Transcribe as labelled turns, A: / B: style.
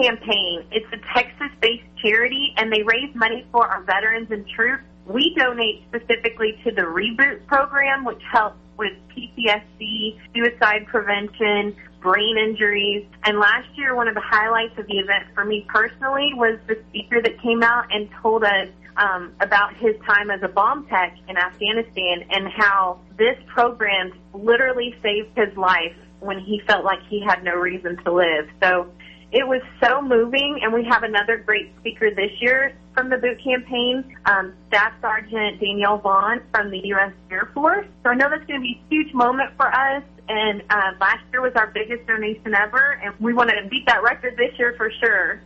A: Campaign. It's a Texas-based charity, and they raise money for our veterans and troops. We donate specifically to the Reboot program, which helps with PTSD, suicide prevention, brain injuries. And last year, one of the highlights of the event for me personally was the speaker that came out and told us about his time as a bomb tech in Afghanistan and how this program literally saved his life when he felt like he had no reason to live. So it was so moving, and we have another great speaker this year from the Boot Campaign, Staff Sergeant Danielle Vaughn from the U.S. Air Force. So I know that's going to be a huge moment for us, and last year was our biggest donation ever, and we want to beat that record this year for sure.